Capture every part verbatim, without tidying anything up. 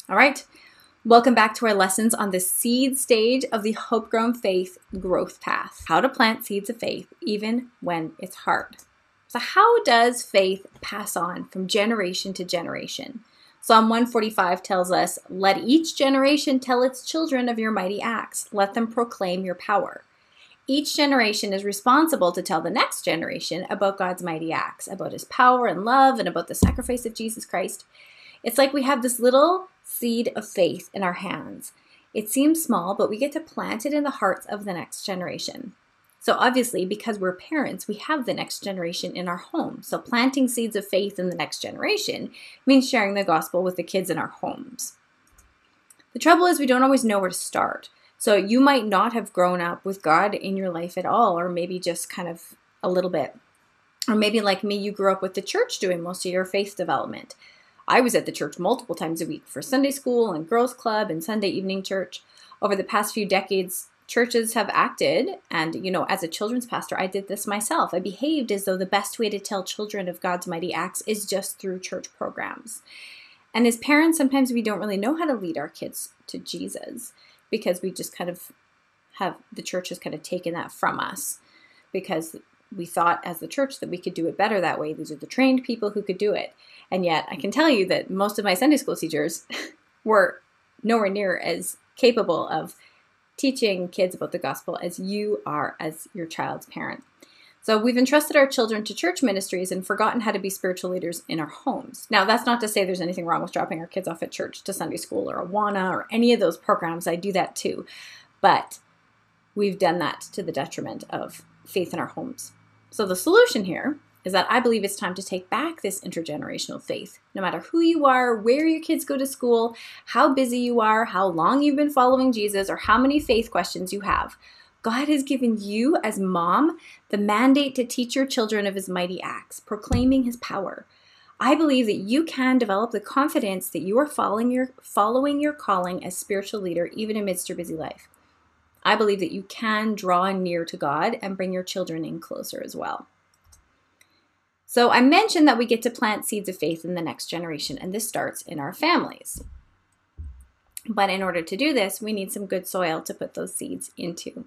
All right, welcome back to our lessons on the seed stage of the Hope Grown Faith growth path. How to plant seeds of faith even when it's hard. So how does faith pass on from generation to generation? Psalm one forty-five tells us, "Let each generation tell its children of your mighty acts. Let them proclaim your power." Each generation is responsible to tell the next generation about God's mighty acts, about his power and love, and about the sacrifice of Jesus Christ. It's like we have this little seed of faith in our hands. It seems small, but we get to plant it in the hearts of the next generation. So obviously, because we're parents, we have the next generation in our home. So planting seeds of faith in the next generation means sharing the gospel with the kids in our homes. The trouble is we don't always know where to start. So you might not have grown up with God in your life at all, or maybe just kind of a little bit. Or maybe like me, you grew up with the church doing most of your faith development. I was at the church multiple times a week for Sunday school and girls club and Sunday evening church. Over the past few decades, churches have acted, and you know, as a children's pastor, I did this myself. I behaved as though the best way to tell children of God's mighty acts is just through church programs. And as parents, sometimes we don't really know how to lead our kids to Jesus because we just kind of have, the church has kind of taken that from us because we thought as the church that we could do it better that way. These are the trained people who could do it. And yet I can tell you that most of my Sunday school teachers were nowhere near as capable of teaching kids about the gospel as you are as your child's parent. So we've entrusted our children to church ministries and forgotten how to be spiritual leaders in our homes. Now, that's not to say there's anything wrong with dropping our kids off at church to Sunday school or Awana or any of those programs. I do that too. But we've done that to the detriment of faith in our homes. So the solution here is that I believe it's time to take back this intergenerational faith. No matter who you are, where your kids go to school, how busy you are, how long you've been following Jesus, or how many faith questions you have, God has given you as mom the mandate to teach your children of his mighty acts, proclaiming his power. I believe that you can develop the confidence that you are following your, following your calling as spiritual leader even amidst your busy life. I believe that you can draw near to God and bring your children in closer as well. So I mentioned that we get to plant seeds of faith in the next generation, and this starts in our families. But in order to do this, we need some good soil to put those seeds into.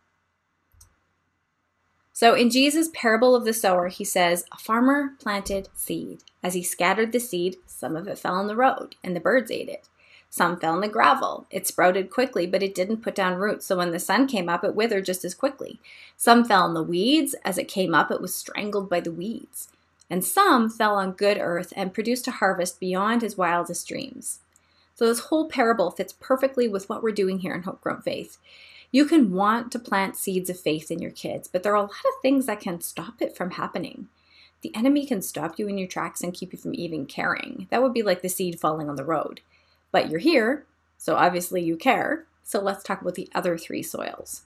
So in Jesus' parable of the sower, he says, "A farmer planted seed. As he scattered the seed, some of it fell on the road, and the birds ate it. Some fell in the gravel. It sprouted quickly, but it didn't put down roots, so when the sun came up, it withered just as quickly. Some fell in the weeds. As it came up, it was strangled by the weeds. And some fell on good earth and produced a harvest beyond his wildest dreams." So this whole parable fits perfectly with what we're doing here in Hope Grown Faith. You can want to plant seeds of faith in your kids, but there are a lot of things that can stop it from happening. The enemy can stop you in your tracks and keep you from even caring. That would be like the seed falling on the road. But you're here, so obviously you care. So let's talk about the other three soils.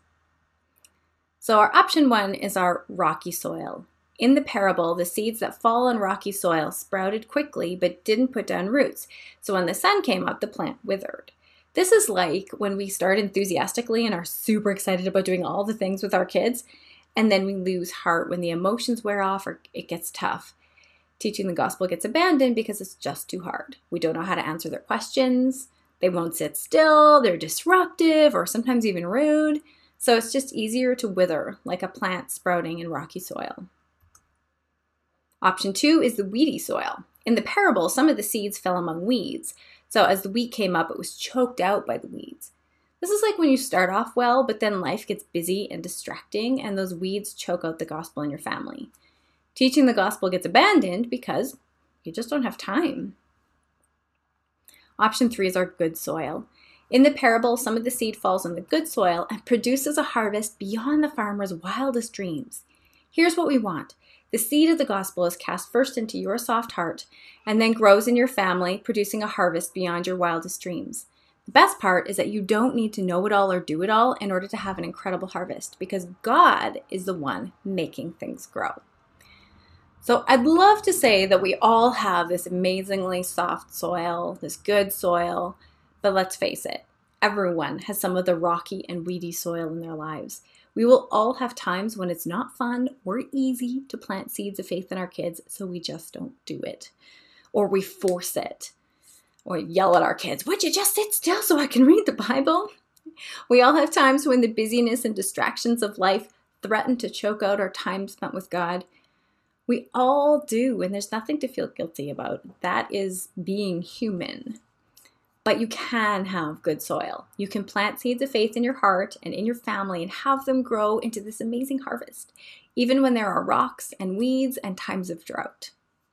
So our option one is our rocky soil. In the parable, the seeds that fall on rocky soil sprouted quickly but didn't put down roots. So when the sun came up, the plant withered. This is like when we start enthusiastically and are super excited about doing all the things with our kids, and then we lose heart when the emotions wear off or it gets tough. Teaching the gospel gets abandoned because it's just too hard. We don't know how to answer their questions. They won't sit still. They're disruptive or sometimes even rude. So it's just easier to wither like a plant sprouting in rocky soil. Option two is the weedy soil. In the parable, some of the seeds fell among weeds. So as the wheat came up, it was choked out by the weeds. This is like when you start off well, but then life gets busy and distracting, and those weeds choke out the gospel in your family. Teaching the gospel gets abandoned because you just don't have time. Option three is our good soil. In the parable, some of the seed falls on the good soil and produces a harvest beyond the farmer's wildest dreams. Here's what we want. The seed of the gospel is cast first into your soft heart and then grows in your family, producing a harvest beyond your wildest dreams. The best part is that you don't need to know it all or do it all in order to have an incredible harvest because God is the one making things grow. So I'd love to say that we all have this amazingly soft soil, this good soil, but let's face it, everyone has some of the rocky and weedy soil in their lives. We will all have times when it's not fun or easy to plant seeds of faith in our kids, so we just don't do it. Or we force it. or yell at our kids, would you just sit still so I can read the Bible? We all have times when the busyness and distractions of life threaten to choke out our time spent with God. We all do, and there's nothing to feel guilty about. That is being human. But you can have good soil. You can plant seeds of faith in your heart and in your family and have them grow into this amazing harvest, even when there are rocks and weeds and times of drought.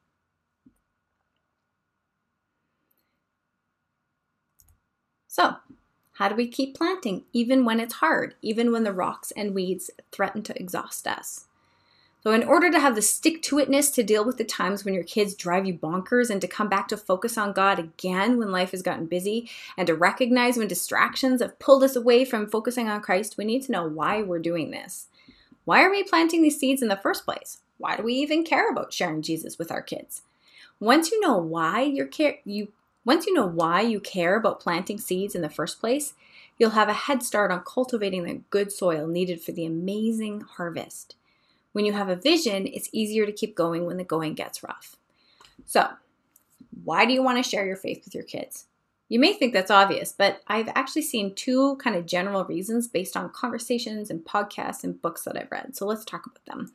So, how do we keep planting even when it's hard, even when the rocks and weeds threaten to exhaust us? So in order to have the stick-to-itness to deal with the times when your kids drive you bonkers and to come back to focus on God again when life has gotten busy and to recognize when distractions have pulled us away from focusing on Christ, we need to know why we're doing this. Why are we planting these seeds in the first place? Why do we even care about sharing Jesus with our kids? Once you know why you're care, you once you know why you care about planting seeds in the first place, you'll have a head start on cultivating the good soil needed for the amazing harvest. When you have a vision, it's easier to keep going when the going gets rough. So, why do you want to share your faith with your kids? You may think that's obvious, but I've actually seen two kind of general reasons based on conversations and podcasts and books that I've read. So let's talk about them.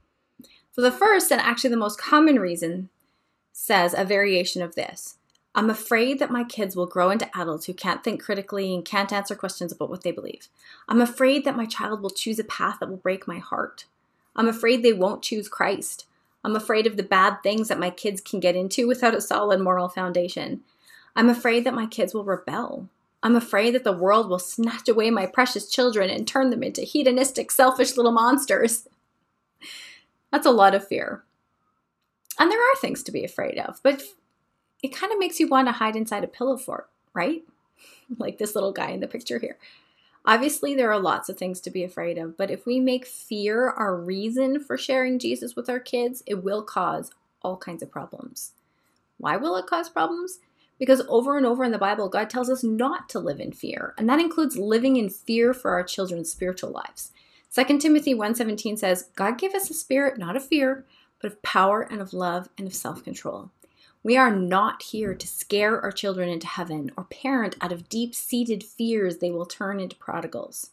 So the first, and actually the most common reason, says a variation of this. I'm afraid that my kids will grow into adults who can't think critically and can't answer questions about what they believe. I'm afraid that my child will choose a path that will break my heart. I'm afraid they won't choose Christ. I'm afraid of the bad things that my kids can get into without a solid moral foundation. I'm afraid that my kids will rebel. I'm afraid that the world will snatch away my precious children and turn them into hedonistic, selfish little monsters. That's a lot of fear. And there are things to be afraid of, but it kind of makes you want to hide inside a pillow fort, right? Like this little guy in the picture here. Obviously, there are lots of things to be afraid of, but if we make fear our reason for sharing Jesus with our kids, it will cause all kinds of problems. Why will it cause problems? Because over and over in the Bible, God tells us not to live in fear, and that includes living in fear for our children's spiritual lives. Second Timothy one seventeen says, God gave us a spirit not of fear, but of power and of love and of self-control. We are not here to scare our children into heaven or parent out of deep-seated fears they will turn into prodigals.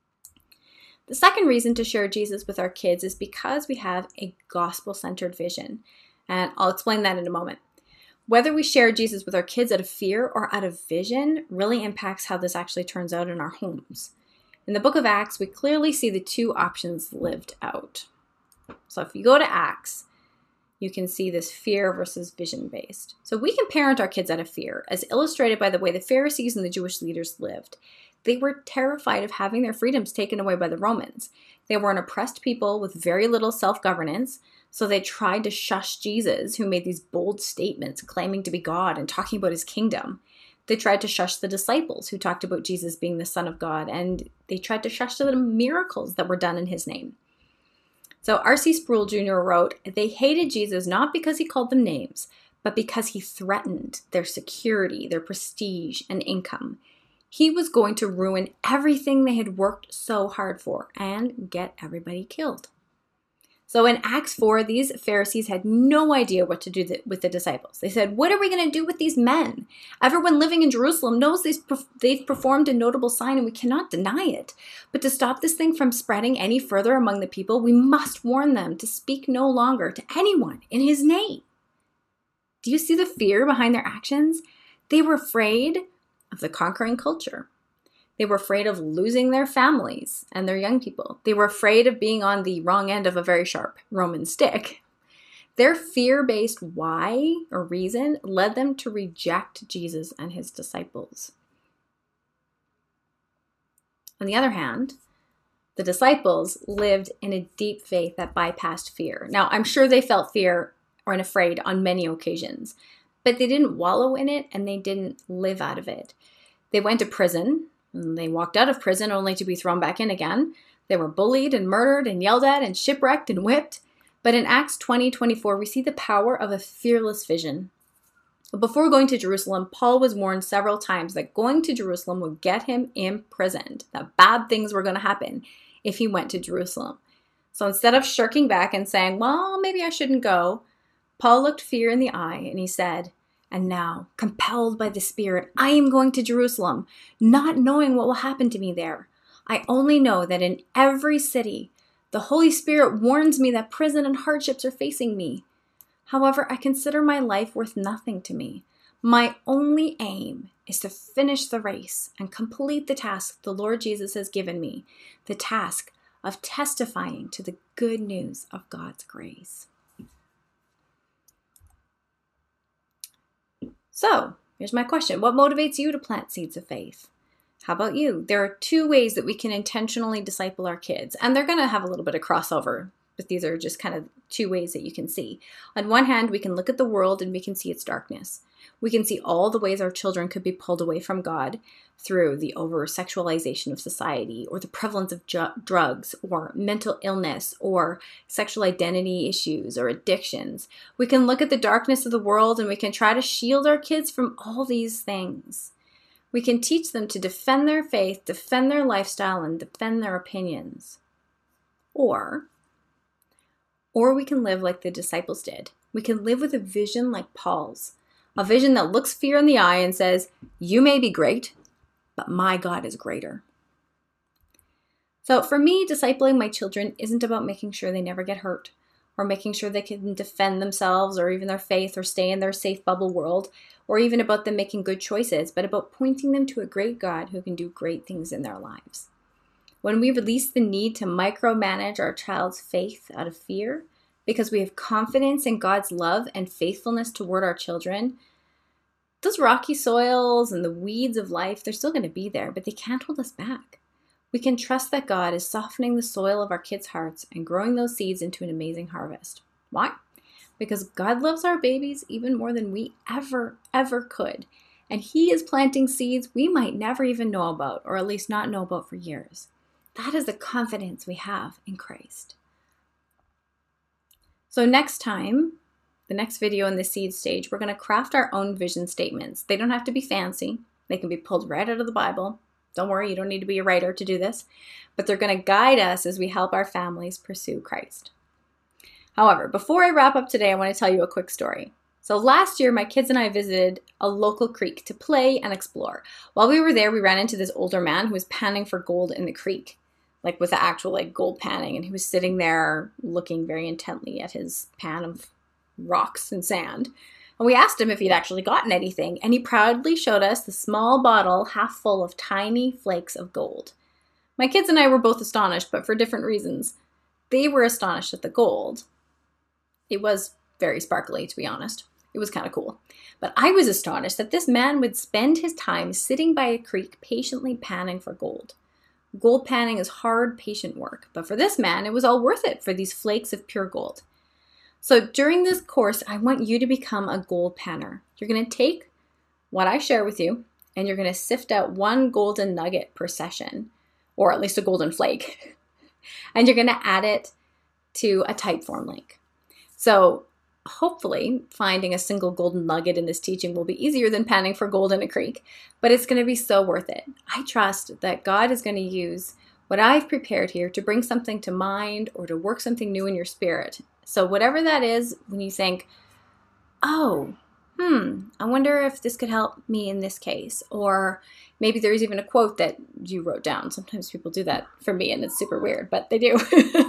The second reason to share Jesus with our kids is because we have a gospel-centered vision. And I'll explain that in a moment. Whether we share Jesus with our kids out of fear or out of vision really impacts how this actually turns out in our homes. In the book of Acts, we clearly see the two options lived out. So if you go to Acts, you can see this fear versus vision-based. So we can parent our kids out of fear, as illustrated by the way the Pharisees and the Jewish leaders lived. They were terrified of having their freedoms taken away by the Romans. They were an oppressed people with very little self-governance, so they tried to shush Jesus, who made these bold statements claiming to be God and talking about his kingdom. They tried to shush the disciples who talked about Jesus being the Son of God, and they tried to shush the miracles that were done in his name. So R C Sproul Junior wrote, they hated Jesus not because he called them names, but because he threatened their security, their prestige, and income. He was going to ruin everything they had worked so hard for and get everybody killed. So in Acts four, these Pharisees had no idea what to do with the disciples. They said, what are we going to do with these men? Everyone living in Jerusalem knows they've performed a notable sign and we cannot deny it. But to stop this thing from spreading any further among the people, we must warn them to speak no longer to anyone in his name. Do you see the fear behind their actions? They were afraid of the conquering culture. They were afraid of losing their families and their young people. They were afraid of being on the wrong end of a very sharp Roman stick. Their fear-based why or reason led them to reject Jesus and his disciples. On the other hand, the disciples lived in a deep faith that bypassed fear. Now, I'm sure they felt fear or afraid on many occasions, but they didn't wallow in it and they didn't live out of it. They went to prison. And they walked out of prison only to be thrown back in again. They were bullied and murdered and yelled at and shipwrecked and whipped. But in Acts twenty twenty-four, we see the power of a fearless vision. Before going to Jerusalem, Paul was warned several times that going to Jerusalem would get him imprisoned, that bad things were going to happen if he went to Jerusalem. So instead of shirking back and saying, well, maybe I shouldn't go, Paul looked fear in the eye and he said, And now, compelled by the Spirit, I am going to Jerusalem, not knowing what will happen to me there. I only know that in every city, the Holy Spirit warns me that prison and hardships are facing me. However, I consider my life worth nothing to me. My only aim is to finish the race and complete the task the Lord Jesus has given me, the task of testifying to the good news of God's grace. So, here's my question. What motivates you to plant seeds of faith? How about you? There are two ways that we can intentionally disciple our kids, and they're going to have a little bit of crossover, but these are just kind of two ways that you can see. On one hand, we can look at the world and we can see its darkness. We can see all the ways our children could be pulled away from God through the over-sexualization of society, or the prevalence of ju- drugs, or mental illness, or sexual identity issues, or addictions. We can look at the darkness of the world and we can try to shield our kids from all these things. We can teach them to defend their faith, defend their lifestyle, and defend their opinions. Or, or we can live like the disciples did. We can live with a vision like Paul's. A vision that looks fear in the eye and says, you may be great, but my God is greater. So for me, discipling my children isn't about making sure they never get hurt, or making sure they can defend themselves or even their faith or stay in their safe bubble world, or even about them making good choices, but about pointing them to a great God who can do great things in their lives. When we release the need to micromanage our child's faith out of fear, because we have confidence in God's love and faithfulness toward our children, those rocky soils and the weeds of life, they're still going to be there, but they can't hold us back. We can trust that God is softening the soil of our kids' hearts and growing those seeds into an amazing harvest. Why? Because God loves our babies even more than we ever, ever could. And He is planting seeds we might never even know about, or at least not know about for years. That is the confidence we have in Christ. So next time, the next video in the seed stage, we're going to craft our own vision statements. They don't have to be fancy. They can be pulled right out of the Bible. Don't worry, you don't need to be a writer to do this. But they're going to guide us as we help our families pursue Christ. However, before I wrap up today, I want to tell you a quick story. So last year, my kids and I visited a local creek to play and explore. While we were there, we ran into this older man who was panning for gold in the creek, like with the actual like gold panning. And he was sitting there looking very intently at his pan of rocks and sand. And we asked him if he'd actually gotten anything. And he proudly showed us the small bottle half full of tiny flakes of gold. My kids and I were both astonished, but for different reasons. They were astonished at the gold. It was very sparkly, to be honest. It was kind of cool. But I was astonished that this man would spend his time sitting by a creek patiently panning for gold. Gold panning is hard, patient work, but for this man, it was all worth it for these flakes of pure gold. So during this course, I want you to become a gold panner. You're going to take what I share with you, and you're going to sift out one golden nugget per session, or at least a golden flake, and you're going to add it to a Typeform link. So hopefully finding a single golden nugget in this teaching will be easier than panning for gold in a creek, but it's going to be so worth it. I trust that God is going to use what I've prepared here to bring something to mind or to work something new in your spirit. So whatever that is, when you think, oh, hmm, I wonder if this could help me in this case, or maybe there's even a quote that you wrote down. Sometimes people do that for me and it's super weird, but they do.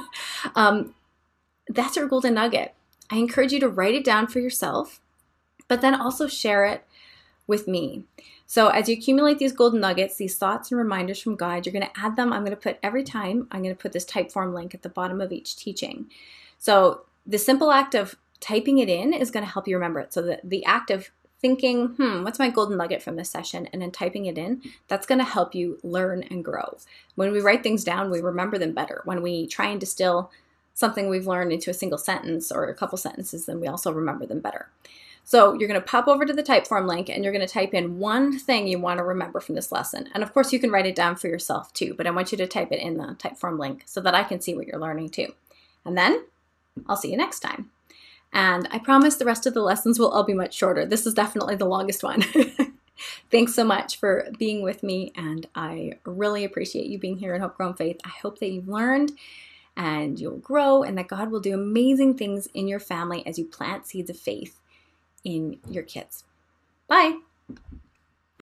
um, that's your golden nugget. I encourage you to write it down for yourself, but then also share it with me. So as you accumulate these golden nuggets, these thoughts and reminders from God, you're going to add them. I'm going to put every time, I'm going to put this Typeform link at the bottom of each teaching. So the simple act of typing it in is going to help you remember it. So the, the act of thinking, hmm, what's my golden nugget from this session? And then typing it in, that's going to help you learn and grow. When we write things down, we remember them better. When we try and distill something we've learned into a single sentence or a couple sentences, then we also remember them better. So you're going to pop over to the Typeform link and you're going to type in one thing you want to remember from this lesson. And of course, you can write it down for yourself too, but I want you to type it in the Typeform link so that I can see what you're learning too. And then I'll see you next time. And I promise the rest of the lessons will all be much shorter. This is definitely the longest one. Thanks so much for being with me, and I really appreciate you being here at Hope Grown Faith. I hope that you've learned and you'll grow, and that God will do amazing things in your family as you plant seeds of faith in your kids. Bye.